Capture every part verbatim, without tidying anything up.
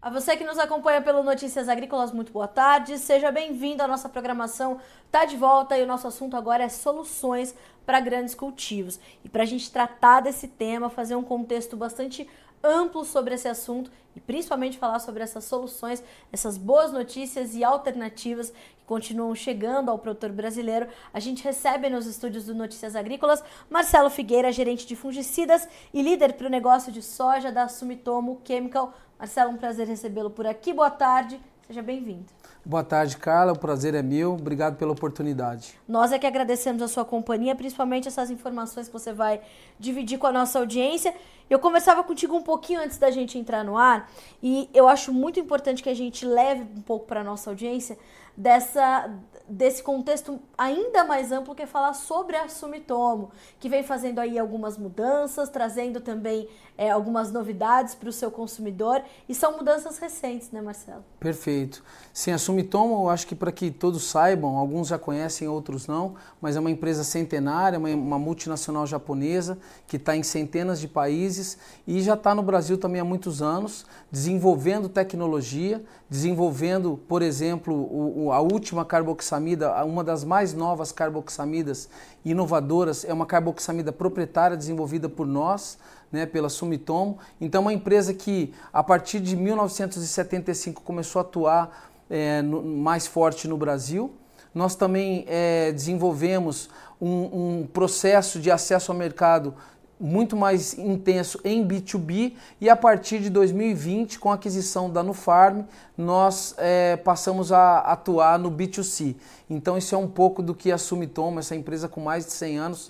A você que nos acompanha pelo Notícias Agrícolas, muito boa tarde. Seja bem-vindo à nossa programação. Tá de volta e o nosso assunto agora é soluções para grandes cultivos. E para a gente tratar desse tema, fazer um contexto bastante amplo sobre esse assunto e principalmente falar sobre essas soluções, essas boas notícias e alternativas que continuam chegando ao produtor brasileiro, a gente recebe nos estúdios do Notícias Agrícolas Marcelo Figueira, gerente de fungicidas e líder para o negócio de soja da Sumitomo Chemical. Marcelo, um prazer recebê-lo por aqui. Boa tarde, seja bem-vindo. Boa tarde, Carla. O prazer é meu. Obrigado pela oportunidade. Nós é que agradecemos a sua companhia, principalmente essas informações que você vai dividir com a nossa audiência. Eu conversava contigo um pouquinho antes da gente entrar no ar e eu acho muito importante que a gente leve um pouco para a nossa audiência dessa, desse contexto ainda mais amplo, que é falar sobre a Sumitomo, que vem fazendo aí algumas mudanças, trazendo também é, algumas novidades para o seu consumidor, e são mudanças recentes, né, Marcelo? Perfeito. Sim, a Sumitomo, eu acho que para que todos saibam, alguns já conhecem, outros não, mas é uma empresa centenária, uma, uma multinacional japonesa, que está em centenas de países e já está no Brasil também há muitos anos, desenvolvendo tecnologia, desenvolvendo, por exemplo, o, o, a última carboxamida, uma das mais novas carboxamidas inovadoras, é uma carboxamida proprietária desenvolvida por nós, né, pela Sumitomo. Então, uma empresa que, a partir de mil novecentos e setenta e cinco, começou a atuar é, no, mais forte no Brasil. Nós também é, desenvolvemos um, um processo de acesso ao mercado muito mais intenso em B dois B, e a partir de dois mil e vinte, com a aquisição da Nufarm, nós é, passamos a atuar no B dois C. Então isso é um pouco do que a Sumitomo, essa empresa com mais de cem anos,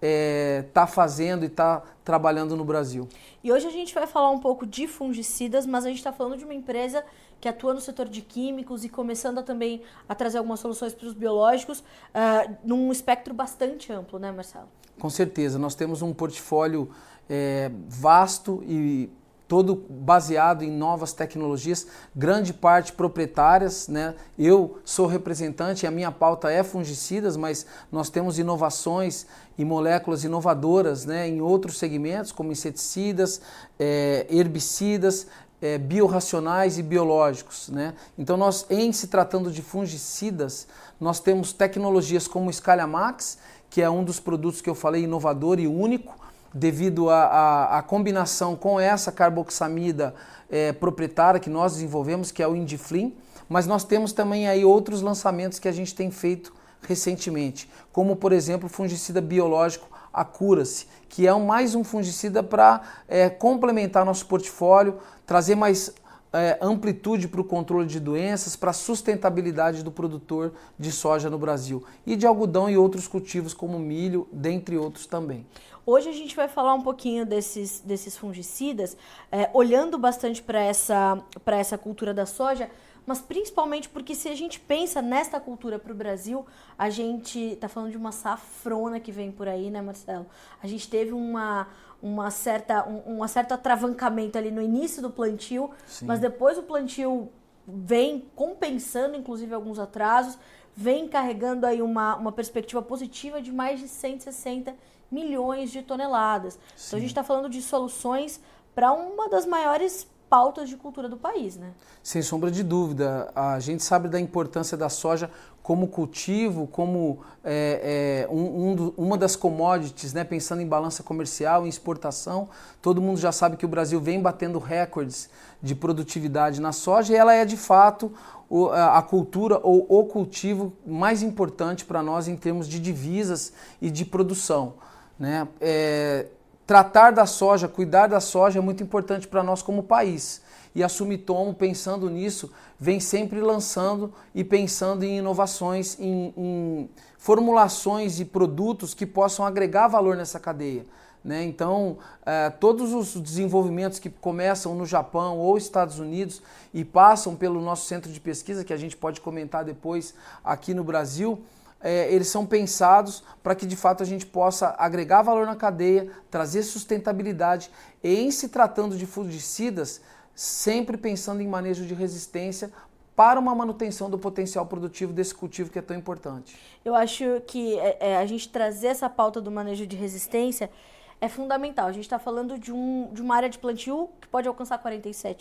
está é, fazendo e está trabalhando no Brasil. E hoje a gente vai falar um pouco de fungicidas, mas a gente está falando de uma empresa que atua no setor de químicos e começando a, também a trazer algumas soluções para os biológicos, uh, num espectro bastante amplo, né, Marcelo? Com certeza, nós temos um portfólio é, vasto e todo baseado em novas tecnologias, grande parte proprietárias, né? Eu sou representante e a minha pauta é fungicidas, mas nós temos inovações e moléculas inovadoras, né, em outros segmentos, como inseticidas, é, herbicidas, é, biorracionais e biológicos, né? Então nós, em se tratando de fungicidas, nós temos tecnologias como o Scalamax, que é um dos produtos que eu falei inovador e único, devido à combinação com essa carboxamida é, proprietária que nós desenvolvemos, que é o Indiflim, mas nós temos também aí outros lançamentos que a gente tem feito recentemente, como por exemplo o fungicida biológico Accuracy, que é um, mais um fungicida para é, complementar nosso portfólio, trazer mais é, amplitude para o controle de doenças, para a sustentabilidade do produtor de soja no Brasil e de algodão e outros cultivos como milho, dentre outros também. Hoje a gente vai falar um pouquinho desses, desses fungicidas, é, olhando bastante para essa, para essa cultura da soja, mas principalmente porque se a gente pensa nesta cultura para o Brasil, a gente está falando de uma safrona que vem por aí, né, Marcelo? A gente teve uma, uma certa, um, um certo atravancamento ali no início do plantio, Sim. mas depois o plantio vem compensando, inclusive, alguns atrasos, vem carregando aí uma, uma perspectiva positiva de mais de cento e sessenta milhões de toneladas. Sim. Então a gente está falando de soluções para uma das maiores pautas de cultura do país, né? Sem sombra de dúvida. A gente sabe da importância da soja como cultivo, como é, é, um, um do, uma das commodities, né? Pensando em balança comercial, em exportação. Todo mundo já sabe que o Brasil vem batendo recordes de produtividade na soja e ela é de fato o, a cultura ou o cultivo mais importante para nós em termos de divisas e de produção, né? É, tratar da soja, cuidar da soja é muito importante para nós como país. E a Sumitomo, pensando nisso, vem sempre lançando e pensando em inovações, em, em formulações e produtos que possam agregar valor nessa cadeia, né? Então, eh, todos os desenvolvimentos que começam no Japão ou Estados Unidos e passam pelo nosso centro de pesquisa, que a gente pode comentar depois aqui no Brasil, É, eles são pensados para que de fato a gente possa agregar valor na cadeia, trazer sustentabilidade e, em se tratando de fungicidas, sempre pensando em manejo de resistência para uma manutenção do potencial produtivo desse cultivo que é tão importante. Eu acho que é, é, a gente trazer essa pauta do manejo de resistência é fundamental. A gente está falando de, um, de uma área de plantio que pode alcançar quarenta e sete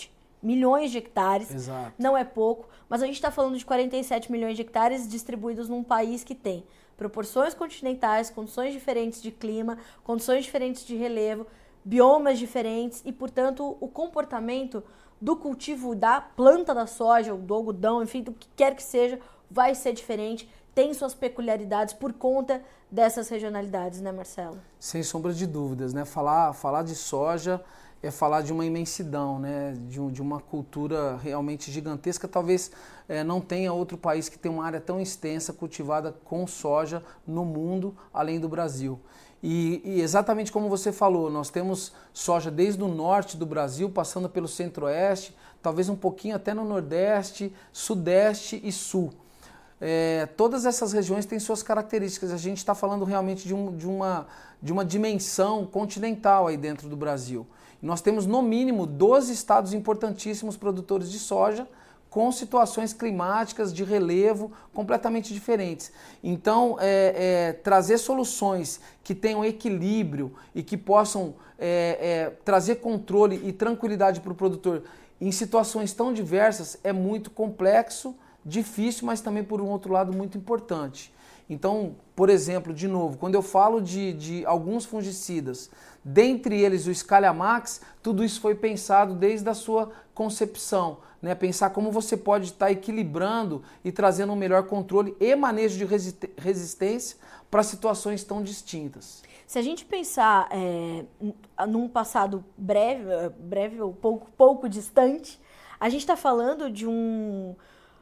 milhões de hectares. Exato. Não é pouco, mas a gente está falando de quarenta e sete milhões de hectares distribuídos num país que tem proporções continentais, condições diferentes de clima, condições diferentes de relevo, biomas diferentes e, portanto, o comportamento do cultivo da planta da soja, do algodão, enfim, do que quer que seja, vai ser diferente, tem suas peculiaridades por conta dessas regionalidades, né, Marcelo? Sem sombra de dúvidas, né? Falar, falar de soja é falar de uma imensidão, né? De, um, de uma cultura realmente gigantesca. Talvez é, não tenha outro país que tenha uma área tão extensa cultivada com soja no mundo, além do Brasil. E, e exatamente como você falou, nós temos soja desde o norte do Brasil, passando pelo centro-oeste, talvez um pouquinho até no nordeste, sudeste e sul. É, todas essas regiões têm suas características. A gente está falando realmente de, um, de, uma, de uma dimensão continental aí dentro do Brasil. Nós temos no mínimo doze estados importantíssimos produtores de soja, com situações climáticas de relevo completamente diferentes. Então, é, é, trazer soluções que tenham equilíbrio e que possam é, é, trazer controle e tranquilidade para o produtor em situações tão diversas é muito complexo, difícil, mas também, por um outro lado, muito importante. Então, por exemplo, de novo, quando eu falo de, de alguns fungicidas, dentre eles o Scalamax, tudo isso foi pensado desde a sua concepção, né? Pensar como você pode estar equilibrando e trazendo um melhor controle e manejo de resistência para situações tão distintas. Se a gente pensar é, num passado breve, breve ou pouco, pouco distante, a gente está falando de um...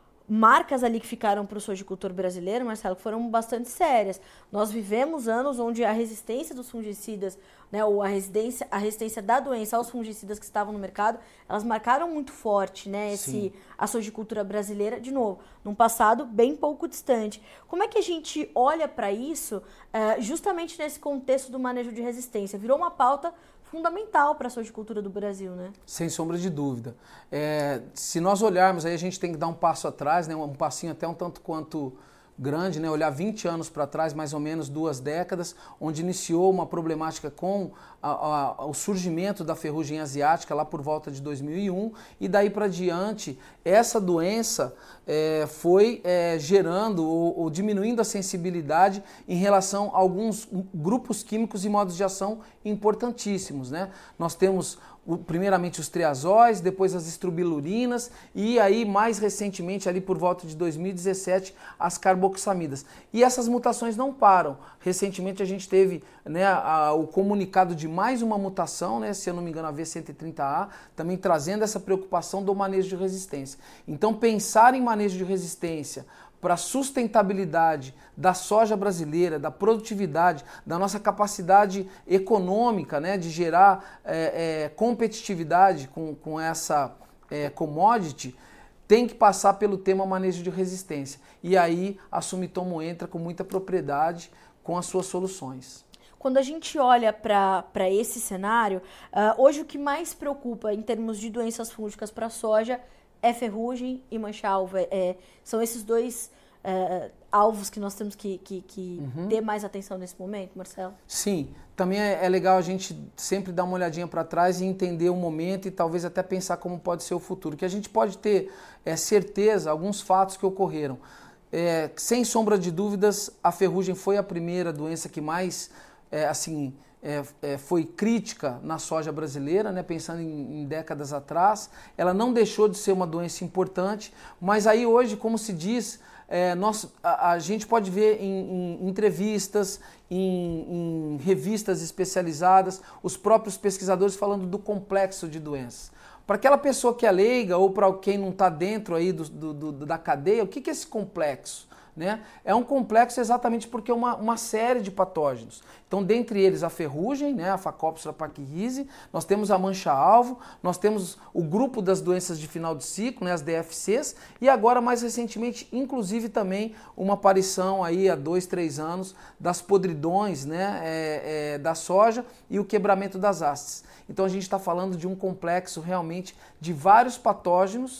marcas ali que ficaram para o sojicultor brasileiro, Marcelo, que foram bastante sérias. Nós vivemos anos onde a resistência dos fungicidas, né, ou a resistência, a resistência da doença aos fungicidas que estavam no mercado, elas marcaram muito forte, né, esse, a sojicultura brasileira, de novo, num passado bem pouco distante. Como é que a gente olha para isso uh, justamente nesse contexto do manejo de resistência? Virou uma pauta fundamental para a sojicultura do Brasil, né? Sem sombra de dúvida. É, se nós olharmos, aí a gente tem que dar um passo atrás, né, um passinho até um tanto quanto grande, né, olhar vinte anos para trás, mais ou menos duas décadas, onde iniciou uma problemática com a, a, o surgimento da ferrugem asiática lá por volta de dois mil e um, e daí para diante essa doença é, foi é, gerando ou, ou diminuindo a sensibilidade em relação a alguns grupos químicos e modos de ação importantíssimos, né? Nós temos primeiramente os triazóis, depois as estrobilurinas e aí mais recentemente, ali por volta de dois mil e dezessete, as carboxamidas. E essas mutações não param. Recentemente a gente teve, né, a, o comunicado de mais uma mutação, né, se eu não me engano a V cento e trinta A, também trazendo essa preocupação do manejo de resistência. Então pensar em manejo de resistência para a sustentabilidade da soja brasileira, da produtividade, da nossa capacidade econômica, né, de gerar é, é, competitividade com, com essa é, commodity, tem que passar pelo tema manejo de resistência. E aí a Sumitomo entra com muita propriedade com as suas soluções. Quando a gente olha para esse cenário, uh, hoje o que mais preocupa em termos de doenças fúngicas para a soja é ferrugem e mancha-alvo. É, são esses dois é, alvos que nós temos que, que, que uhum. ter mais atenção nesse momento, Marcelo? Sim, também é, é legal a gente sempre dar uma olhadinha para trás e entender o momento e talvez até pensar como pode ser o futuro. Que a gente pode ter é, certeza, alguns fatos que ocorreram. É, sem sombra de dúvidas, a ferrugem foi a primeira doença que mais, é, assim... É, é, foi crítica na soja brasileira, né, pensando em, em décadas atrás. Ela não deixou de ser uma doença importante, mas aí hoje, como se diz, é, nós, a, a gente pode ver em, em entrevistas, em, em revistas especializadas, os próprios pesquisadores falando do complexo de doenças. Para aquela pessoa que é leiga ou para quem não está dentro aí do, do, do, da cadeia, o que, que é esse complexo? Né? É um complexo exatamente porque é uma, uma série de patógenos. Então, dentre eles, a ferrugem, né, a Phacopsora pachyrizi, nós temos a mancha-alvo, nós temos o grupo das doenças de final de ciclo, né, as D F Cs, e agora, mais recentemente, inclusive também uma aparição aí há dois, três anos das podridões, né, é, é, da soja e o quebramento das hastes. Então, a gente está falando de um complexo realmente de vários patógenos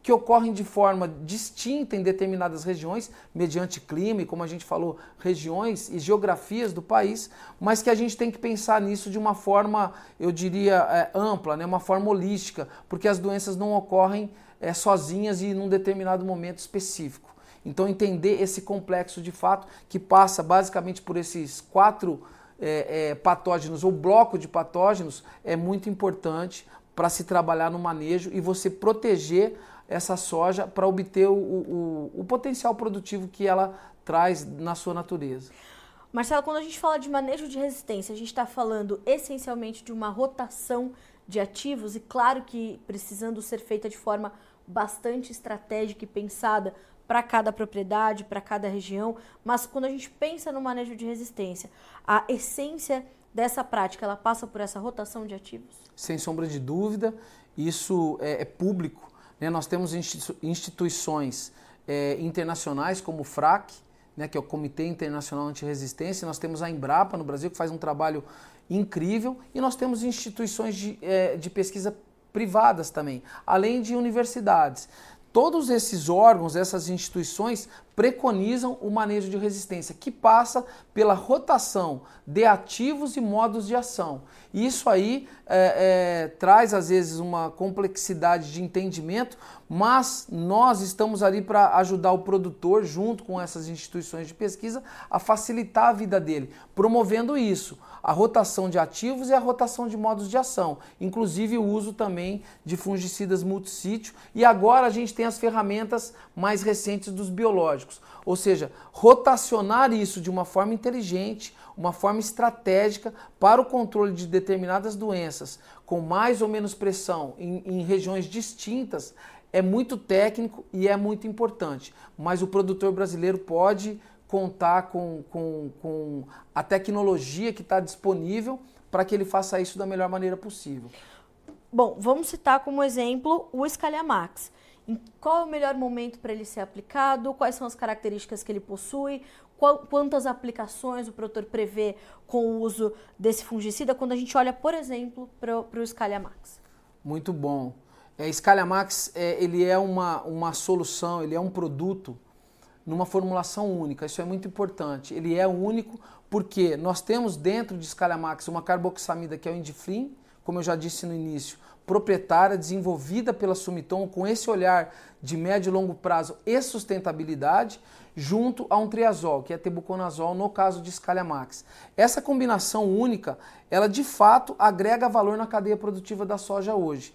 que ocorrem de forma distinta em determinadas regiões, mediante clima e, como a gente falou, regiões e geografias do país, mas que a gente tem que pensar nisso de uma forma, eu diria, é, ampla, né? Uma forma holística, porque as doenças não ocorrem é, sozinhas e num determinado momento específico. Então, entender esse complexo de fato, que passa basicamente por esses quatro é, é, patógenos ou bloco de patógenos, é muito importante para se trabalhar no manejo e você proteger essa soja para obter o, o, o potencial produtivo que ela traz na sua natureza. Marcelo, quando a gente fala de manejo de resistência, a gente está falando essencialmente de uma rotação de ativos e claro que precisando ser feita de forma bastante estratégica e pensada para cada propriedade, para cada região, mas quando a gente pensa no manejo de resistência, a essência dessa prática, ela passa por essa rotação de ativos? Sem sombra de dúvida, isso é, é público, né? Nós temos institu instituições é, internacionais como o FRAC, né, que é o Comitê Internacional Antirresistência, nós temos a Embrapa no Brasil, que faz um trabalho incrível, e nós temos instituições de, é, de pesquisa privadas também, além de universidades. Todos esses órgãos, essas instituições, preconizam o manejo de resistência, que passa pela rotação de ativos e modos de ação. Isso aí é, é, traz, às vezes, uma complexidade de entendimento, mas nós estamos ali para ajudar o produtor, junto com essas instituições de pesquisa, a facilitar a vida dele, promovendo isso. A rotação de ativos e a rotação de modos de ação, inclusive o uso também de fungicidas multissítio, e agora a gente tem as ferramentas mais recentes dos biológicos, ou seja, rotacionar isso de uma forma inteligente, uma forma estratégica para o controle de determinadas doenças com mais ou menos pressão em, em regiões distintas é muito técnico e é muito importante, mas o produtor brasileiro pode contar com, com, com a tecnologia que está disponível para que ele faça isso da melhor maneira possível. Bom, vamos citar como exemplo o Scaliamax. Em qual é o melhor momento para ele ser aplicado? Quais são as características que ele possui? Qual, quantas aplicações o produtor prevê com o uso desse fungicida quando a gente olha, por exemplo, para o Scaliamax? Muito bom. É, Scaliamax é, ele é uma, uma solução, ele é um produto numa formulação única, isso é muito importante. Ele é único porque nós temos dentro de Scaliamax uma carboxamida que é o Indiflin, como eu já disse no início, proprietária, desenvolvida pela Sumitomo com esse olhar de médio e longo prazo e sustentabilidade, junto a um triazol, que é tebuconazol, no caso de Scaliamax. Essa combinação única, ela de fato agrega valor na cadeia produtiva da soja hoje.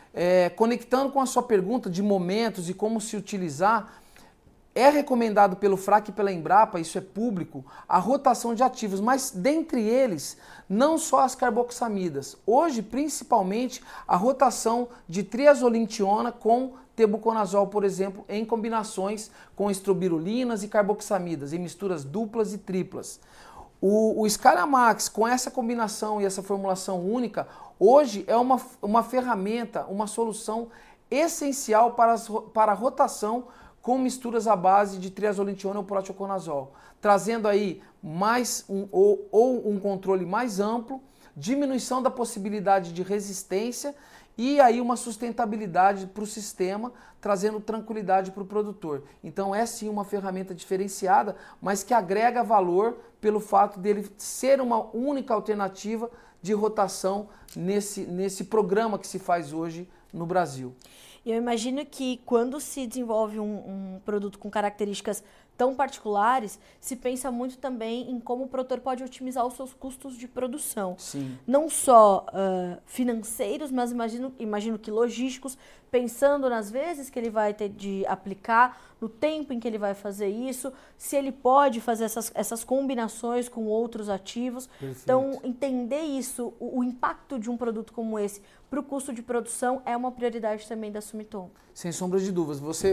É, conectando com a sua pergunta de momentos e como se utilizar, é recomendado pelo FRAC e pela Embrapa, isso é público, a rotação de ativos, mas dentre eles, não só as carboxamidas. Hoje, principalmente, a rotação de triazolintiona com tebuconazol, por exemplo, em combinações com estrobirulinas e carboxamidas, em misturas duplas e triplas. O, o Scaliamax, com essa combinação e essa formulação única, hoje é uma, uma ferramenta, uma solução essencial para, as, para a rotação com misturas à base de triazolintiona ou proteoconazol, trazendo aí mais um, ou, ou um controle mais amplo, diminuição da possibilidade de resistência e aí uma sustentabilidade para o sistema, trazendo tranquilidade para o produtor. Então é sim uma ferramenta diferenciada, mas que agrega valor pelo fato dele ser uma única alternativa de rotação nesse, nesse programa que se faz hoje no Brasil. E eu imagino que quando se desenvolve um, um produto com características tão particulares, se pensa muito também em como o produtor pode otimizar os seus custos de produção. Sim. Não só uh, financeiros, mas imagino, imagino que logísticos, pensando nas vezes que ele vai ter de aplicar, no tempo em que ele vai fazer isso, se ele pode fazer essas, essas combinações com outros ativos. Perfeito. Então, entender isso, o, o impacto de um produto como esse para o custo de produção é uma prioridade também da Sumitomo. Sem sombra de dúvidas. Você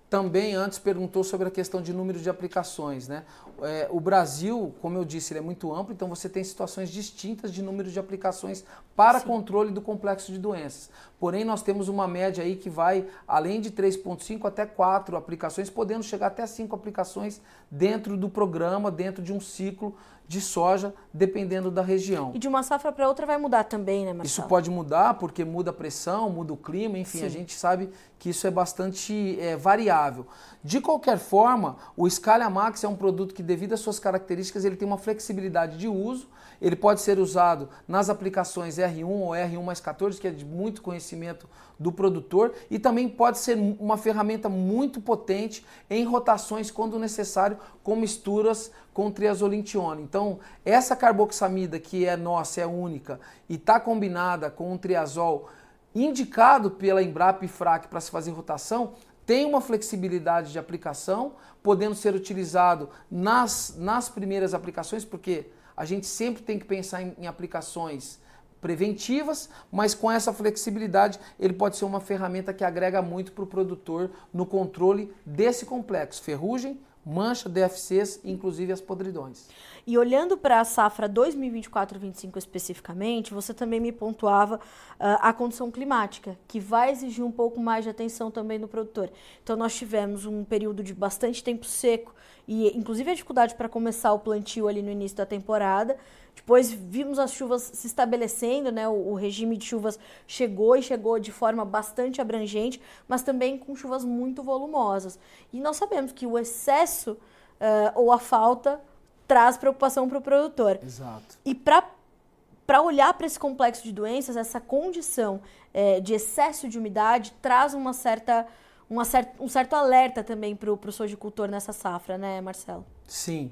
Também antes perguntou sobre a questão de número de aplicações, né? É, o Brasil, como eu disse, ele é muito amplo, então você tem situações distintas de número de aplicações para Sim. controle do complexo de doenças. Porém, nós temos uma média aí que vai além de três vírgula cinco até quatro aplicações, podendo chegar até cinco aplicações dentro do programa, dentro de um ciclo de soja, dependendo da região. E de uma safra para outra vai mudar também, né, Marcelo? Isso pode mudar porque muda a pressão, muda o clima, enfim, Sim. a gente sabe que isso é bastante é, variável. De qualquer forma, o Scalea Max é um produto que, devido às suas características, ele tem uma flexibilidade de uso. Ele pode ser usado nas aplicações R um ou R um mais quatorze, que é de muito conhecimento do produtor, e também pode ser uma ferramenta muito potente em rotações, quando necessário, com misturas com triazolintiona. Então, essa carboxamida, que é nossa, é única, e está combinada com um triazol indicado pela Embrapa e Frac para se fazer rotação, tem uma flexibilidade de aplicação, podendo ser utilizado nas, nas primeiras aplicações, porque a gente sempre tem que pensar em, em aplicações preventivas, mas com essa flexibilidade ele pode ser uma ferramenta que agrega muito para o produtor no controle desse complexo, ferrugem, mancha, D F Cs, inclusive as podridões. E olhando para a safra dois mil e vinte e quatro vinte e cinco especificamente, você também me pontuava uh, a condição climática, que vai exigir um pouco mais de atenção também do produtor. Então nós tivemos um período de bastante tempo seco e inclusive a dificuldade para começar o plantio ali no início da temporada. Depois vimos as chuvas se estabelecendo, né? O, o regime de chuvas chegou e chegou de forma bastante abrangente, mas também com chuvas muito volumosas. E nós sabemos que o excesso uh, ou a falta traz preocupação para o produtor. Exato. E para para olhar para esse complexo de doenças, essa condição é, de excesso de umidade traz uma certa, uma cer um certo alerta também para o sojicultor nessa safra, né, Marcelo? Sim.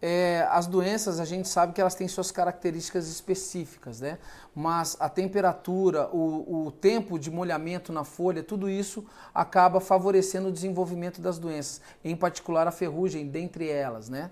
É, as doenças, a gente sabe que elas têm suas características específicas, né? Mas a temperatura, o, o tempo de molhamento na folha, tudo isso acaba favorecendo o desenvolvimento das doenças, em particular a ferrugem, dentre elas, né?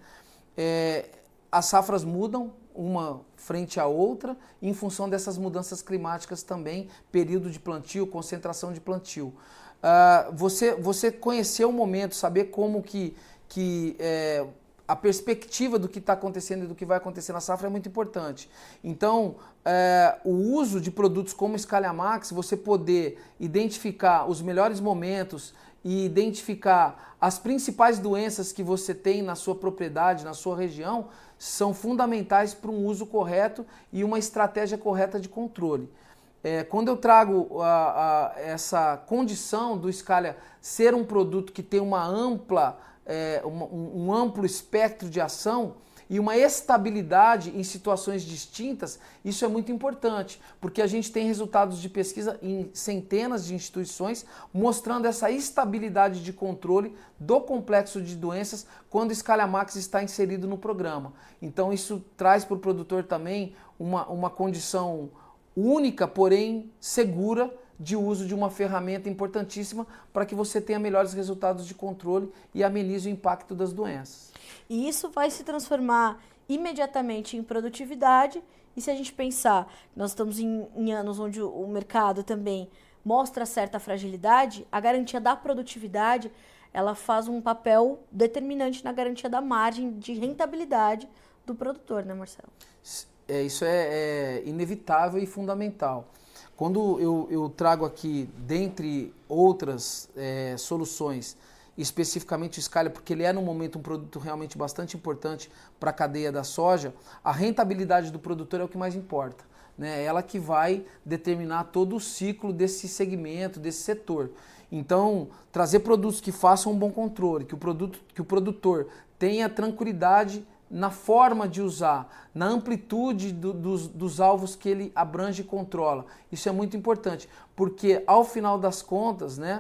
É, as safras mudam uma frente à outra em função dessas mudanças climáticas também, período de plantio, concentração de plantio. Uh, você, você conhecer o momento, saber como que... que é, a perspectiva do que está acontecendo e do que vai acontecer na safra é muito importante. Então, é, o uso de produtos como Scalea Max, você poder identificar os melhores momentos e identificar as principais doenças que você tem na sua propriedade, na sua região, são fundamentais para um uso correto e uma estratégia correta de controle. É, quando eu trago a, a, essa condição do Scalea ser um produto que tem uma ampla É, um, um amplo espectro de ação e uma estabilidade em situações distintas, isso é muito importante, porque a gente tem resultados de pesquisa em centenas de instituições mostrando essa estabilidade de controle do complexo de doenças quando o Scalea Max está inserido no programa. Então isso traz para o produtor também uma, uma condição única, porém segura, de uso de uma ferramenta importantíssima para que você tenha melhores resultados de controle e amenize o impacto das doenças. E isso vai se transformar imediatamente em produtividade, e se a gente pensar, nós estamos em, em anos onde o mercado também mostra certa fragilidade, a garantia da produtividade, ela faz um papel determinante na garantia da margem de rentabilidade do produtor, né, Marcelo? É, isso é, é inevitável e fundamental. Quando eu, eu trago aqui, dentre outras é, soluções, especificamente o Scalea, porque ele é no momento um produto realmente bastante importante para a cadeia da soja, a rentabilidade do produtor é o que mais importa, né? É ela que vai determinar todo o ciclo desse segmento, desse setor. Então, trazer produtos que façam um bom controle, que o, produto, que o produtor tenha tranquilidade na forma de usar, na amplitude do, dos, dos alvos que ele abrange e controla. Isso é muito importante, porque ao final das contas, né,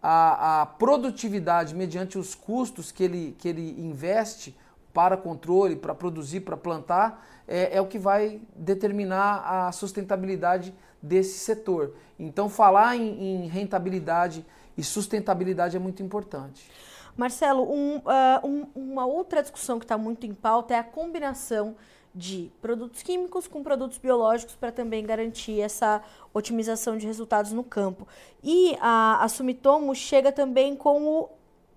a, a produtividade mediante os custos que ele, que ele investe para controle, para produzir, para plantar, é, é o que vai determinar a sustentabilidade desse setor. Então, falar em, em rentabilidade e sustentabilidade é muito importante. Marcelo, um, uh, um, uma outra discussão que está muito em pauta é a combinação de produtos químicos com produtos biológicos para também garantir essa otimização de resultados no campo. E a, a Sumitomo chega também com o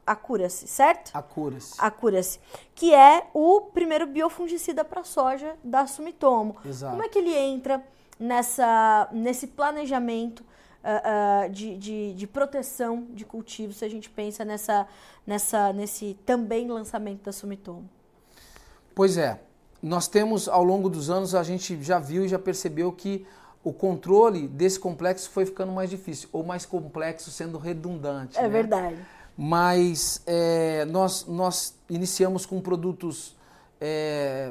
Accuracy, certo? Accuracy. Accuracy, que é o primeiro biofungicida para soja da Sumitomo. Exato. Como é que ele entra nessa, nesse planejamento uh, uh, de, de, de proteção de cultivo, se a gente pensa nessa, nessa, nesse também lançamento da Sumitomo? Pois é, nós temos ao longo dos anos, a gente já viu e já percebeu que o controle desse complexo foi ficando mais difícil, ou mais complexo sendo redundante. É, né? Verdade. Mas é, nós, nós iniciamos com produtos é,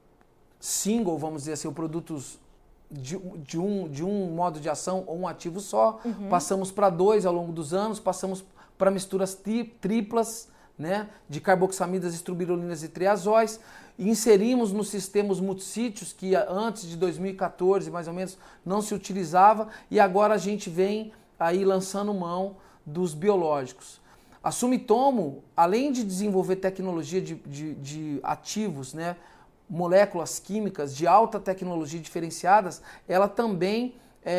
single, vamos dizer assim, produtos de, de, um, de um modo de ação ou um ativo só, uhum. Passamos para dois ao longo dos anos, passamos para misturas tri, triplas, né, de carboxamidas, estrubirolinas e triazóis, inserimos nos sistemas multissítios, que antes de dois mil e quatorze, mais ou menos, não se utilizava, e agora a gente vem aí lançando mão dos biológicos. A Sumitomo, além de desenvolver tecnologia de, de, de ativos, né, moléculas químicas de alta tecnologia diferenciadas, ela também,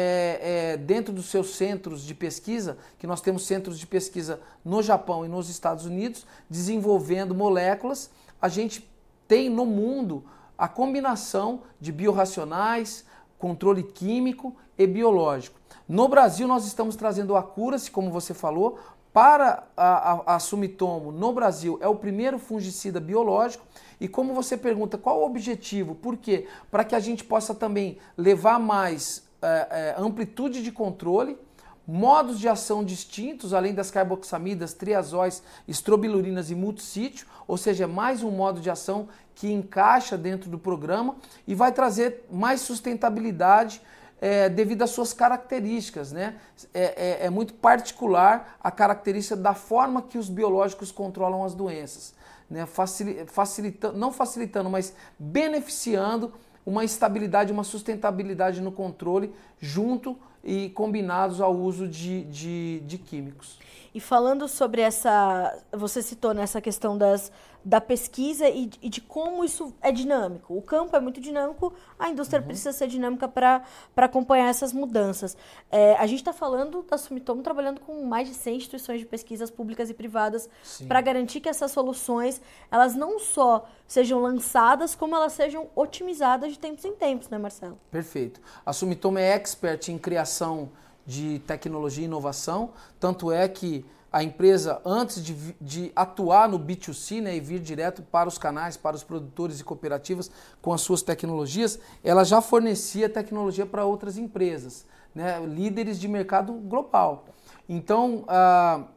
é, é, dentro dos seus centros de pesquisa, que nós temos centros de pesquisa no Japão e nos Estados Unidos, desenvolvendo moléculas, a gente tem no mundo a combinação de biorracionais, controle químico e biológico. No Brasil, nós estamos trazendo o Accuracy, como você falou, para a, a, a Sumitomo. No Brasil, é o primeiro fungicida biológico. E como você pergunta, qual o objetivo? Por quê? Para que a gente possa também levar mais é, é, amplitude de controle, modos de ação distintos, além das carboxamidas, triazóis, estrobilurinas e multissítio, ou seja, mais um modo de ação que encaixa dentro do programa e vai trazer mais sustentabilidade é, devido às suas características, né? É, é, é muito particular a característica da forma que os biológicos controlam as doenças, né? Facil, facilitando, não facilitando, mas beneficiando uma estabilidade, uma sustentabilidade no controle junto e combinados ao uso de, de, de químicos. E falando sobre essa, você citou nessa questão das, da pesquisa e, e de como isso é dinâmico. O campo é muito dinâmico, a indústria uhum. precisa ser dinâmica para acompanhar essas mudanças. É, a gente está falando da Sumitomo trabalhando com mais de cem instituições de pesquisas públicas e privadas para garantir que essas soluções, elas não só sejam lançadas, como elas sejam otimizadas de tempos em tempos, né, Marcelo? Perfeito. A Sumitomo é expert em criação de tecnologia e inovação, tanto é que a empresa, antes de, de atuar no B dois C, né, e vir direto para os canais, para os produtores e cooperativas com as suas tecnologias, ela já fornecia tecnologia para outras empresas, né, líderes de mercado global. Então, ah,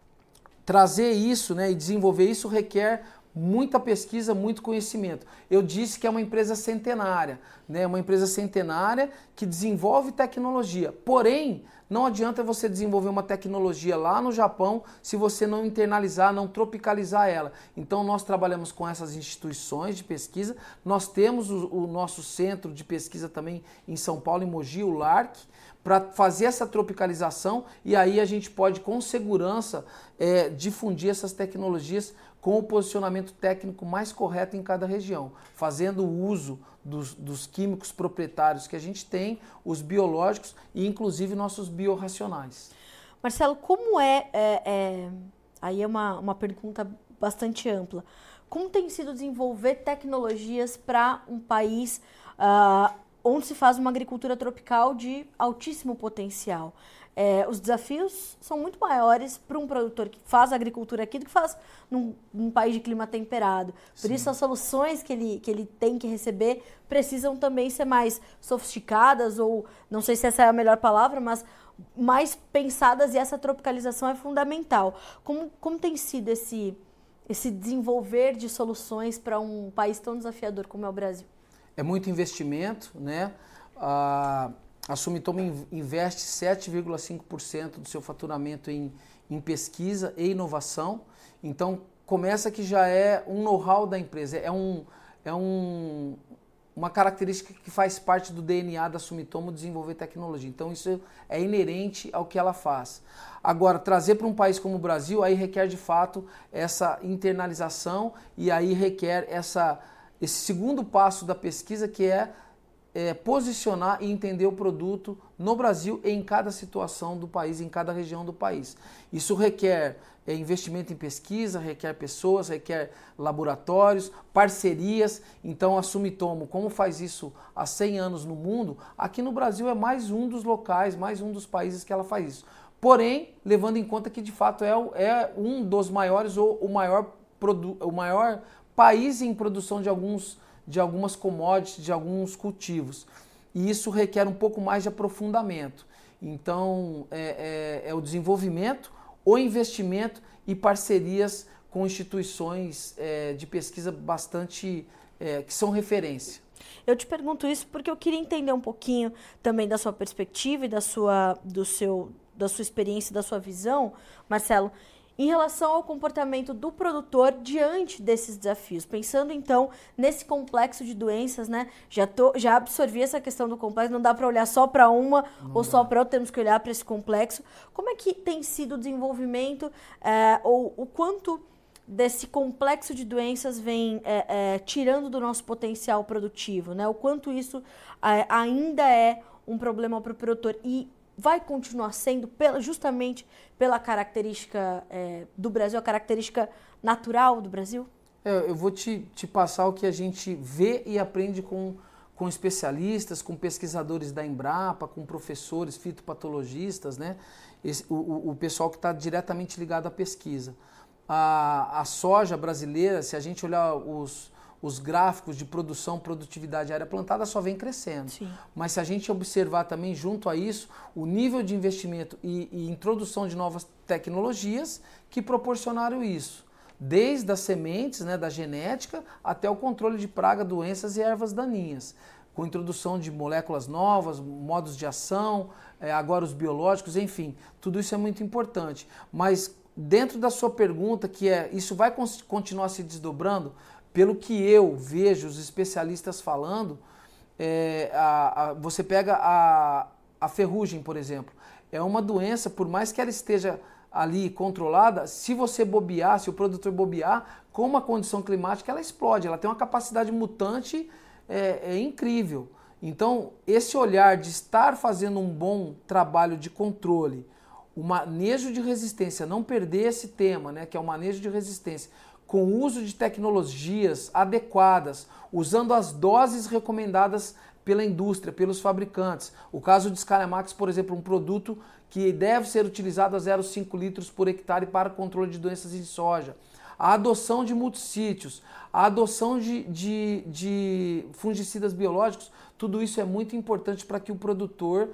trazer isso, né, e desenvolver isso requer muita pesquisa, muito conhecimento. Eu disse que é uma empresa centenária, né? Uma empresa centenária que desenvolve tecnologia. Porém, não adianta você desenvolver uma tecnologia lá no Japão se você não internalizar, não tropicalizar ela. Então, nós trabalhamos com essas instituições de pesquisa. Nós temos o, o nosso centro de pesquisa também em São Paulo, em Mogi, o LARC, para fazer essa tropicalização e aí a gente pode, com segurança, é, difundir essas tecnologias com o posicionamento técnico mais correto em cada região, fazendo uso dos, dos químicos proprietários que a gente tem, os biológicos e inclusive nossos biorracionais. Marcelo, como é, é, é aí é uma, uma pergunta bastante ampla, como tem sido desenvolver tecnologias para um país uh, onde se faz uma agricultura tropical de altíssimo potencial? É, os desafios são muito maiores para um produtor que faz agricultura aqui do que faz num, num país de clima temperado. Por Sim. isso, as soluções que ele, que ele tem que receber precisam também ser mais sofisticadas ou, não sei se essa é a melhor palavra, mas mais pensadas, e essa tropicalização é fundamental. Como, como tem sido esse, esse desenvolver de soluções para um país tão desafiador como é o Brasil? É muito investimento, né? Ah... A Sumitomo investe sete vírgula cinco por cento do seu faturamento em, em pesquisa e inovação. Então, começa que já é um know-how da empresa, é, um, é um, uma característica que faz parte do D N A da Sumitomo desenvolver tecnologia. Então, isso é inerente ao que ela faz. Agora, trazer para um país como o Brasil, aí requer de fato essa internalização e aí requer essa, esse segundo passo da pesquisa, que é é, posicionar e entender o produto no Brasil e em cada situação do país, em cada região do país. Isso requer é, investimento em pesquisa, requer pessoas, requer laboratórios, parcerias. Então a Sumitomo, como faz isso há cem anos no mundo, aqui no Brasil é mais um dos locais, mais um dos países que ela faz isso. Porém, levando em conta que de fato é, é um dos maiores ou o maior, o maior país em produção de, alguns, de algumas commodities, de alguns cultivos. E isso requer um pouco mais de aprofundamento. Então, é, é, é o desenvolvimento, o investimento e parcerias com instituições é, de pesquisa bastante, é, que são referência. Eu te pergunto isso porque eu queria entender um pouquinho também da sua perspectiva e da sua, do seu, da sua experiência, da sua visão, Marcelo, em relação ao comportamento do produtor diante desses desafios. Pensando, então, nesse complexo de doenças, né? Já, tô, já absorvi essa questão do complexo, não dá para olhar só para uma não ou dá. Só para outra, temos que olhar para esse complexo. Como é que tem sido o desenvolvimento, é, ou o quanto desse complexo de doenças vem é, é, tirando do nosso potencial produtivo, né? O quanto isso é, ainda é um problema para o produtor e vai continuar sendo pela, justamente pela característica é, do Brasil, a característica natural do Brasil? É, eu vou te, te passar o que a gente vê e aprende com, com especialistas, com pesquisadores da Embrapa, com professores, fitopatologistas, né? Esse, o, o pessoal que está diretamente ligado à pesquisa. A, a soja brasileira, se a gente olhar os... os gráficos de produção, produtividade área plantada só vem crescendo. Sim. Mas se a gente observar também junto a isso, o nível de investimento e, e introdução de novas tecnologias que proporcionaram isso. Desde as sementes, né, da genética, até o controle de praga, doenças e ervas daninhas. Com introdução de moléculas novas, modos de ação, é, agora os biológicos, enfim, tudo isso é muito importante. Mas dentro da sua pergunta, que é, isso vai continuar se desdobrando, pelo que eu vejo os especialistas falando, é, a, a, você pega a, a ferrugem, por exemplo. É uma doença, por mais que ela esteja ali controlada, se você bobear, se o produtor bobear, com uma condição climática, ela explode. Ela tem uma capacidade mutante é, é incrível. Então, esse olhar de estar fazendo um bom trabalho de controle, o manejo de resistência, não perder esse tema, né, que é o manejo de resistência, com o uso de tecnologias adequadas, usando as doses recomendadas pela indústria, pelos fabricantes. O caso de Scalamax, por exemplo, um produto que deve ser utilizado a zero vírgula cinco litros por hectare para controle de doenças em soja. A adoção de multissítios, a adoção de, de, de fungicidas biológicos, tudo isso é muito importante para que o produtor,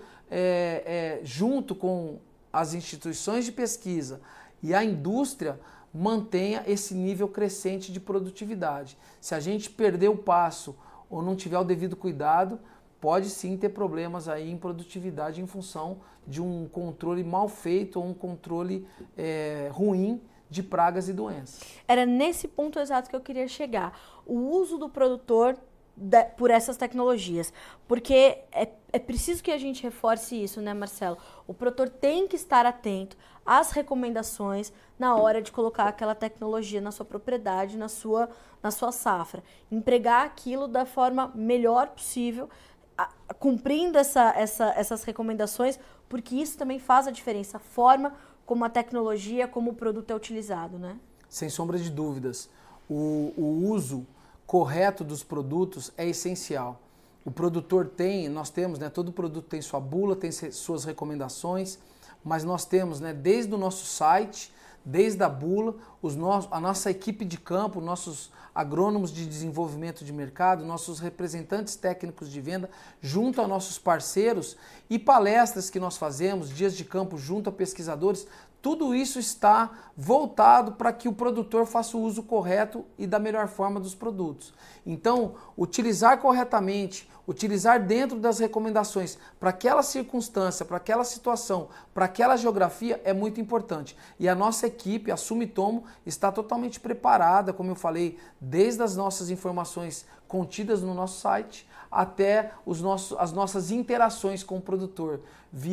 é, é, junto com as instituições de pesquisa e a indústria, mantenha esse nível crescente de produtividade. Se a gente perder o passo ou não tiver o devido cuidado, pode sim ter problemas aí em produtividade em função de um controle mal feito ou um controle é, ruim de pragas e doenças. Era nesse ponto exato que eu queria chegar. O uso do produtor de, por essas tecnologias. Porque é, é preciso que a gente reforce isso, né, Marcelo? O produtor tem que estar atento às recomendações na hora de colocar aquela tecnologia na sua propriedade, na sua, na sua safra. Empregar aquilo da forma melhor possível, a, cumprindo essa, essa, essas recomendações, porque isso também faz a diferença, a forma como a tecnologia, como o produto é utilizado, né? Sem sombra de dúvidas. O, o uso correto dos produtos é essencial. O produtor tem, nós temos, né, todo produto tem sua bula, tem suas recomendações, mas nós temos, né, desde o nosso site, desde a bula, os nossos, a nossa equipe de campo, nossos agrônomos de desenvolvimento de mercado, nossos representantes técnicos de venda, junto a nossos parceiros e palestras que nós fazemos, dias de campo junto a pesquisadores, tudo isso está voltado para que o produtor faça o uso correto e da melhor forma dos produtos. Então, utilizar corretamente, utilizar dentro das recomendações para aquela circunstância, para aquela situação, para aquela geografia é muito importante. E a nossa equipe, a Sumitomo, está totalmente preparada, como eu falei, desde as nossas informações contidas no nosso site até os nossos, as nossas interações com o produtor, via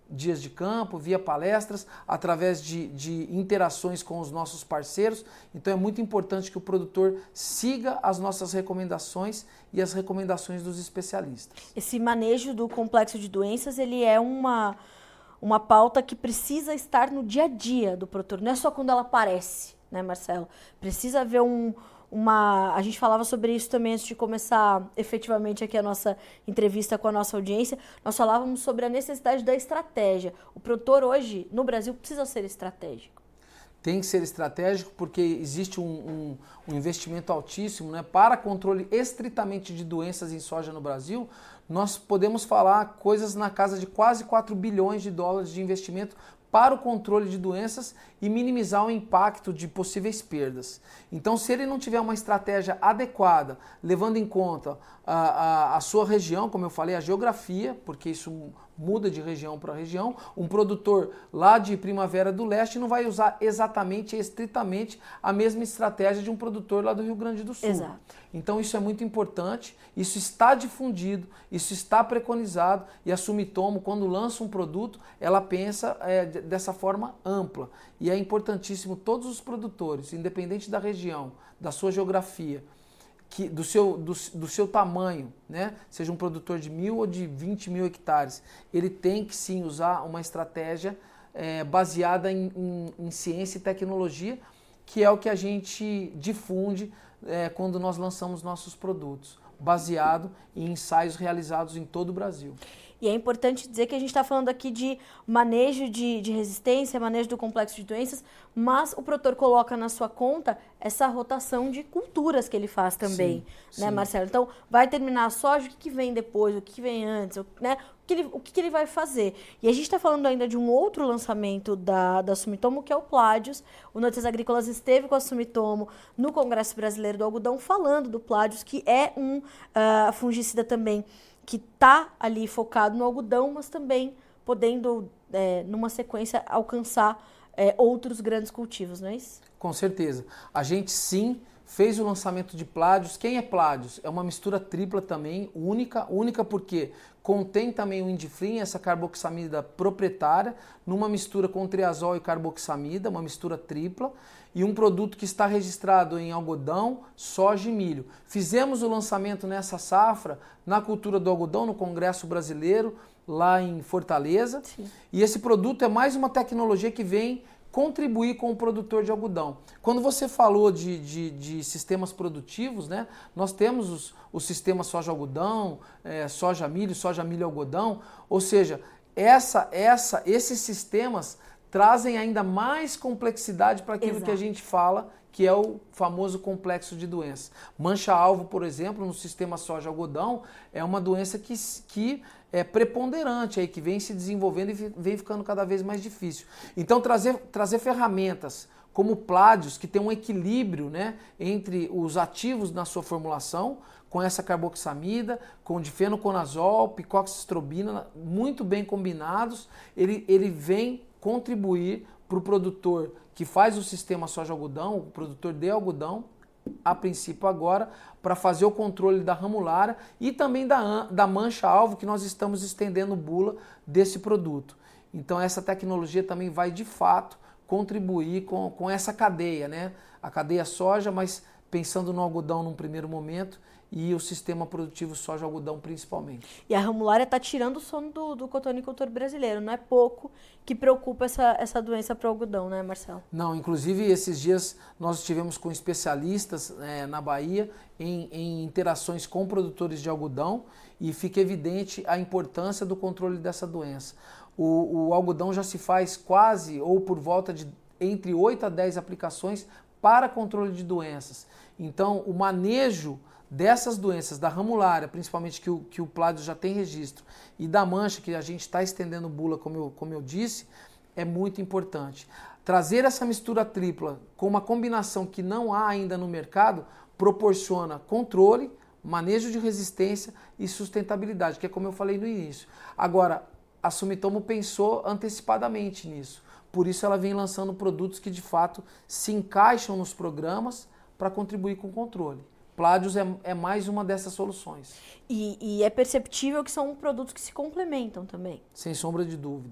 dias de campo, via palestras, através de, de interações com os nossos parceiros. Então é muito importante que o produtor siga as nossas recomendações e as recomendações dos especialistas. Esse manejo do complexo de doenças, ele é uma, uma pauta que precisa estar no dia a dia do produtor, não é só quando ela aparece, né, Marcelo? Precisa haver um... Uma, a gente falava sobre isso também antes de começar efetivamente aqui a nossa entrevista com a nossa audiência. Nós falávamos sobre a necessidade da estratégia. O produtor hoje, no Brasil, precisa ser estratégico. Tem que ser estratégico porque existe um, um, um investimento altíssimo, né? Para controle estritamente de doenças em soja no Brasil. Nós podemos falar coisas na casa de quase quatro bilhões de dólares de investimento para o controle de doenças e minimizar o impacto de possíveis perdas. Então, se ele não tiver uma estratégia adequada, levando em conta a, a, a sua região, como eu falei, a geografia, porque isso muda de região para região, um produtor lá de Primavera do Leste não vai usar exatamente, estritamente, a mesma estratégia de um produtor lá do Rio Grande do Sul. Exato. Então isso é muito importante, isso está difundido, isso está preconizado e a Sumitomo, quando lança um produto, ela pensa é, dessa forma ampla. E é importantíssimo todos os produtores, independente da região, da sua geografia, que, do, seu, do, do seu tamanho, né? Seja um produtor de mil ou de vinte mil hectares, ele tem que sim usar uma estratégia é, baseada em, em, em ciência e tecnologia, que é o que a gente difunde é, quando nós lançamos nossos produtos, baseado em ensaios realizados em todo o Brasil. E é importante dizer que a gente está falando aqui de manejo de, de resistência, manejo do complexo de doenças, mas o produtor coloca na sua conta essa rotação de culturas que ele faz também, sim, né, sim. Marcelo? Então, vai terminar a soja, o que, que vem depois, o que, que vem antes, o, né? o, que, ele, o que, que ele vai fazer? E a gente está falando ainda de um outro lançamento da, da Sumitomo, que é o Pládios. O Notícias Agrícolas esteve com a Sumitomo no Congresso Brasileiro do Algodão, falando do Pládios, que é um uh, fungicida também que está ali focado no algodão, mas também podendo, é, numa sequência, alcançar é, outros grandes cultivos, não é isso? Com certeza. A gente, sim, fez o lançamento de Pládios. Quem é Pládios? É uma mistura tripla também, única, única porque contém também o Indiflin, essa carboxamida proprietária, numa mistura com triazol e carboxamida, uma mistura tripla, e um produto que está registrado em algodão, soja e milho. Fizemos o lançamento nessa safra na cultura do algodão, no Congresso Brasileiro, lá em Fortaleza. Sim. E esse produto é mais uma tecnologia que vem contribuir com o produtor de algodão. Quando você falou de, de, de sistemas produtivos, né, nós temos os, os sistemas soja-algodão, é, soja-milho, soja-milho-algodão, ou seja, essa, essa, esses sistemas trazem ainda mais complexidade para aquilo Exato. Que a gente fala, que é o famoso complexo de doenças. Mancha-alvo, por exemplo, no sistema soja-algodão, é uma doença que, que é preponderante, aí, que vem se desenvolvendo e vem ficando cada vez mais difícil. Então, trazer, trazer ferramentas como o Pládios, que tem um equilíbrio, né, entre os ativos na sua formulação, com essa carboxamida, com difenoconazol, picoxistrobina, muito bem combinados, ele, ele vem contribuir para o produtor que faz o sistema soja-algodão, o produtor de algodão, a princípio agora, para fazer o controle da ramulária e também da, da mancha-alvo, que nós estamos estendendo bula desse produto. Então essa tecnologia também vai de fato contribuir com, com essa cadeia, né? A cadeia soja, mas pensando no algodão num primeiro momento, e o sistema produtivo soja-algodão principalmente. E a ramulária está tirando o sono do, do cotonicultor brasileiro. Não é pouco que preocupa essa, essa doença para o algodão, né, Marcelo? Não, inclusive esses dias nós estivemos com especialistas é, na Bahia em, em interações com produtores de algodão e fica evidente a importância do controle dessa doença. O, o algodão já se faz quase ou por volta de entre oito a dez aplicações para controle de doenças. Então, o manejo dessas doenças, da ramulária, principalmente que o, que o Pládios já tem registro, e da mancha, que a gente está estendendo bula, como eu, como eu disse, é muito importante. Trazer essa mistura tripla com uma combinação que não há ainda no mercado, proporciona controle, manejo de resistência e sustentabilidade, que é como eu falei no início. Agora, a Sumitomo pensou antecipadamente nisso, por isso ela vem lançando produtos que de fato se encaixam nos programas para contribuir com o controle. Pládios é, é mais uma dessas soluções. E, e é perceptível que são produtos que se complementam também. Sem sombra de dúvida.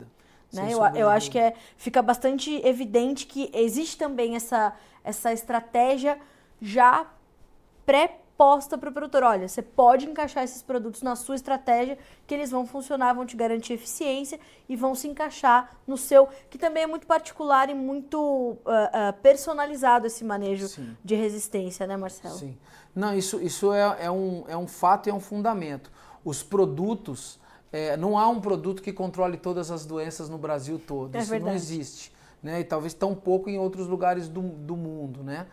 Né? Eu, eu acho que é, fica bastante evidente que existe também essa, essa estratégia já pré-posta para o produtor. Olha, você pode encaixar esses produtos na sua estratégia, que eles vão funcionar, vão te garantir eficiência e vão se encaixar no seu, que também é muito particular e muito uh, uh, personalizado esse manejo Sim. de resistência, né, Marcelo? Sim. Não, isso, isso é, é, um, é um fato e é um fundamento. Os produtos... É, não há um produto que controle todas as doenças no Brasil todo. É Isso verdade. não existe. Né? E talvez tão pouco em outros lugares do, do mundo. Né?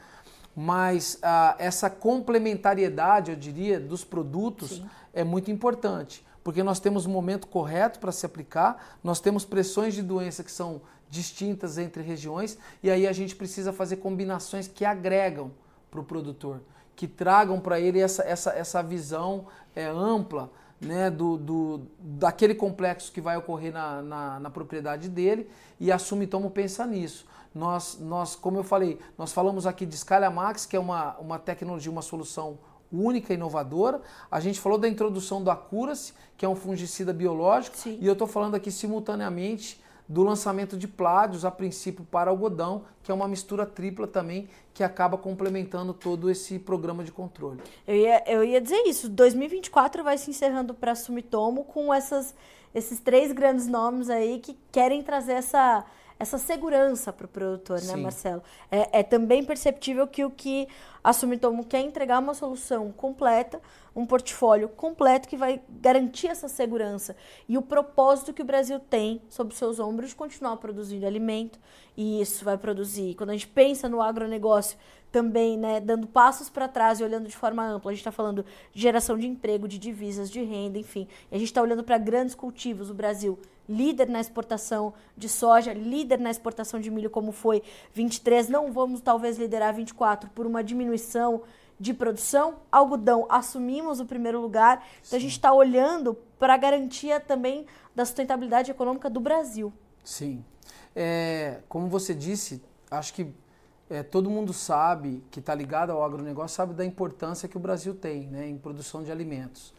Mas ah, essa complementariedade, eu diria, dos produtos Sim. é muito importante. Porque nós temos o momento correto para se aplicar, nós temos pressões de doença que são distintas entre regiões, e aí a gente precisa fazer combinações que agregam para o produtor, que tragam para ele essa, essa, essa visão é, ampla, né, do, do, daquele complexo que vai ocorrer na, na, na propriedade dele, e a Sumitomo pensa nisso. Nós, nós, como eu falei, nós falamos aqui de Scalamax, que é uma, uma tecnologia, uma solução única e inovadora. A gente falou da introdução do Accuracy, que é um fungicida biológico, Sim. e eu estou falando aqui simultaneamente do lançamento de Pládios, a princípio para algodão, que é uma mistura tripla também, que acaba complementando todo esse programa de controle. Eu ia, eu ia dizer isso, dois mil e vinte e quatro vai se encerrando para a Sumitomo com essas, esses três grandes nomes aí que querem trazer essa, essa segurança para o produtor, Sim. né, Marcelo? É, é também perceptível que o que a Sumitomo quer entregar uma solução completa, um portfólio completo que vai garantir essa segurança e o propósito que o Brasil tem sobre os seus ombros de continuar produzindo alimento, e isso vai produzir, quando a gente pensa no agronegócio também, né, dando passos para trás e olhando de forma ampla, a gente está falando de geração de emprego, de divisas, de renda, enfim, e a gente está olhando para grandes cultivos, o Brasil líder na exportação de soja, líder na exportação de milho como foi vinte e três, não vamos talvez liderar vinte e quatro por uma diminuição de produção, algodão, assumimos o primeiro lugar, então Sim. a gente está olhando para a garantia também da sustentabilidade econômica do Brasil. Sim, é, como você disse, acho que é, todo mundo sabe, que está ligado ao agronegócio, sabe da importância que o Brasil tem, né, em produção de alimentos.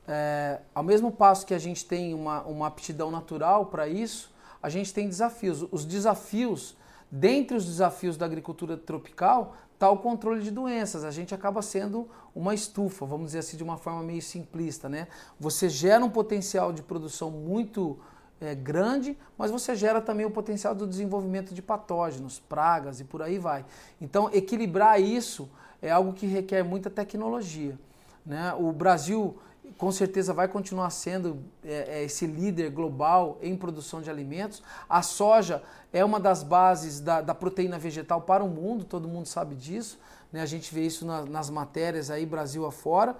É, ao mesmo passo que a gente tem uma, uma aptidão natural para isso, a gente tem desafios. Os desafios, dentre os desafios da agricultura tropical, está o controle de doenças. A gente acaba sendo uma estufa, vamos dizer assim, de uma forma meio simplista, né? Você gera um potencial de produção muito é, grande, mas você gera também o potencial do desenvolvimento de patógenos, pragas e por aí vai. Então, equilibrar isso é algo que requer muita tecnologia, né? O Brasil, com certeza, vai continuar sendo é, esse líder global em produção de alimentos. A soja é uma das bases da, da proteína vegetal para o mundo, todo mundo sabe disso, né? A gente vê isso na, nas matérias aí, Brasil afora.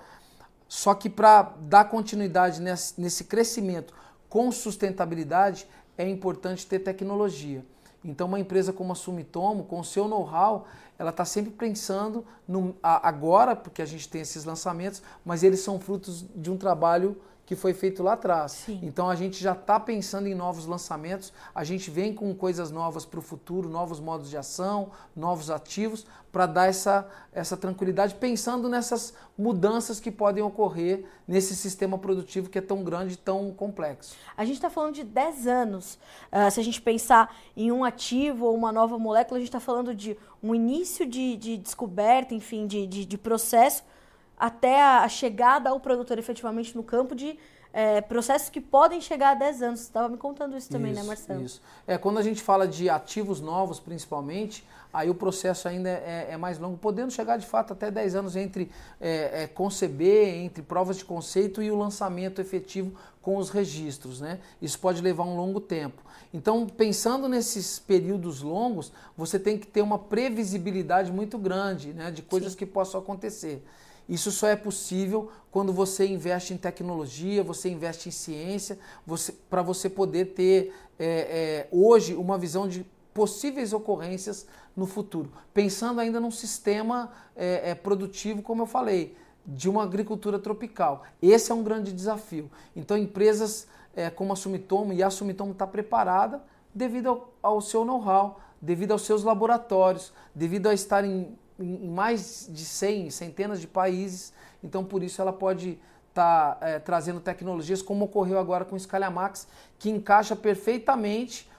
Só que para dar continuidade nesse, nesse crescimento com sustentabilidade, é importante ter tecnologia. Então, uma empresa como a Sumitomo, com o seu know-how, ela está sempre pensando no, agora, porque a gente tem esses lançamentos, mas eles são frutos de um trabalho que foi feito lá atrás. Sim. Então, a gente já está pensando em novos lançamentos, a gente vem com coisas novas para o futuro, novos modos de ação, novos ativos, para dar essa, essa tranquilidade, pensando nessas mudanças que podem ocorrer nesse sistema produtivo que é tão grande e tão complexo. A gente está falando de dez anos. Uh, se a gente pensar em um ativo ou uma nova molécula, a gente está falando de um início de, de descoberta, enfim, de, de, de processo, até a chegada ao produtor efetivamente no campo de é, processos que podem chegar a dez anos. Você estava me contando isso também, isso, né, Marcelo? Isso. É, quando a gente fala de ativos novos, principalmente, aí o processo ainda é, é mais longo, podendo chegar de fato até dez anos entre é, é, conceber, entre provas de conceito e o lançamento efetivo com os registros, né? Isso pode levar um longo tempo. Então, pensando nesses períodos longos, você tem que ter uma previsibilidade muito grande, né, de coisas Sim. que possam acontecer. Isso só é possível quando você investe em tecnologia, você investe em ciência, você, para você poder ter é, é, hoje uma visão de possíveis ocorrências no futuro. Pensando ainda num sistema é, é, produtivo, como eu falei, de uma agricultura tropical. Esse é um grande desafio. Então, empresas é, como a Sumitomo, e a Sumitomo está preparada devido ao, ao seu know-how, devido aos seus laboratórios, devido a estar em em mais de cem, centenas de países, então por isso ela pode estar tá, é, trazendo tecnologias como ocorreu agora com o Scalamax, que encaixa perfeitamente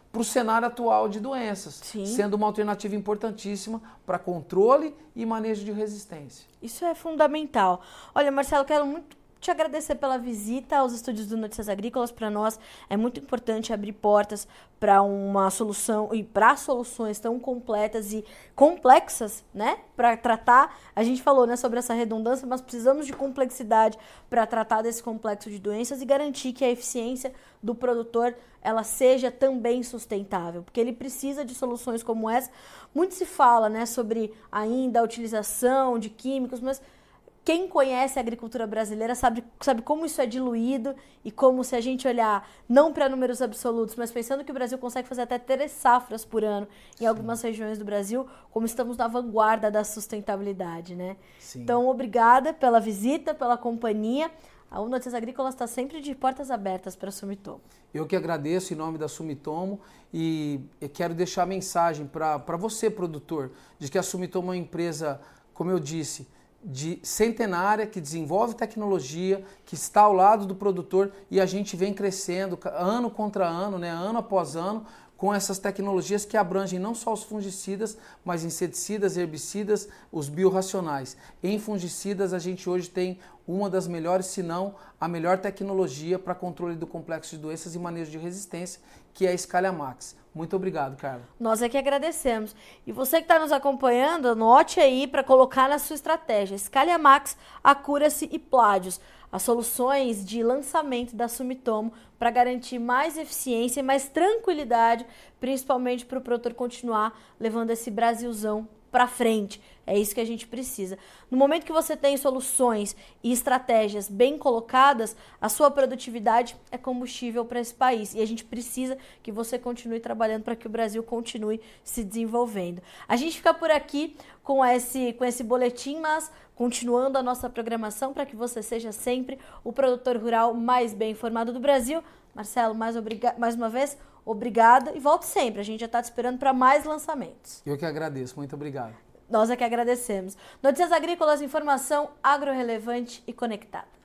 para o cenário atual de doenças, Sim. sendo uma alternativa importantíssima para controle e manejo de resistência. Isso é fundamental. Olha, Marcelo, quero muito te agradecer pela visita aos estúdios do Notícias Agrícolas. Para nós é muito importante abrir portas para uma solução e para soluções tão completas e complexas, né? Para tratar, a gente falou, né, sobre essa redundância, mas precisamos de complexidade para tratar desse complexo de doenças e garantir que a eficiência do produtor ela seja também sustentável, porque ele precisa de soluções como essa. Muito se fala, né, sobre ainda a utilização de químicos, mas quem conhece a agricultura brasileira sabe, sabe como isso é diluído e como, se a gente olhar não para números absolutos, mas pensando que o Brasil consegue fazer até três safras por ano em algumas regiões do Brasil, como estamos na vanguarda da sustentabilidade, né? Sim. Então, obrigada pela visita, pela companhia. A Notícias Agrícolas está sempre de portas abertas para a Sumitomo. Eu que agradeço em nome da Sumitomo e quero deixar a mensagem para você, produtor, de que a Sumitomo é uma empresa, como eu disse, de centenária, que desenvolve tecnologia, que está ao lado do produtor e a gente vem crescendo ano contra ano, né, ano após ano, com essas tecnologias que abrangem não só os fungicidas, mas inseticidas, herbicidas, os biorracionais. Em fungicidas a gente hoje tem uma das melhores, se não a melhor tecnologia para controle do complexo de doenças e manejo de resistência, que é a Scaliamax. Muito obrigado, Carla. Nós é que agradecemos. E você que está nos acompanhando, anote aí para colocar na sua estratégia. Scaliamax, Accuracy e Plágios, as soluções de lançamento da Sumitomo para garantir mais eficiência e mais tranquilidade, principalmente para o produtor continuar levando esse Brasilzão para frente. É isso que a gente precisa. No momento que você tem soluções e estratégias bem colocadas, a sua produtividade é combustível para esse país. E a gente precisa que você continue trabalhando para que o Brasil continue se desenvolvendo. A gente fica por aqui com esse, com esse boletim, mas continuando a nossa programação para que você seja sempre o produtor rural mais bem informado do Brasil. Marcelo, mais, obriga- mais uma vez, obrigada e volte sempre. A gente já está te esperando para mais lançamentos. Eu que agradeço. Muito obrigado. Nós é que agradecemos. Notícias Agrícolas, informação agro-relevante e conectada.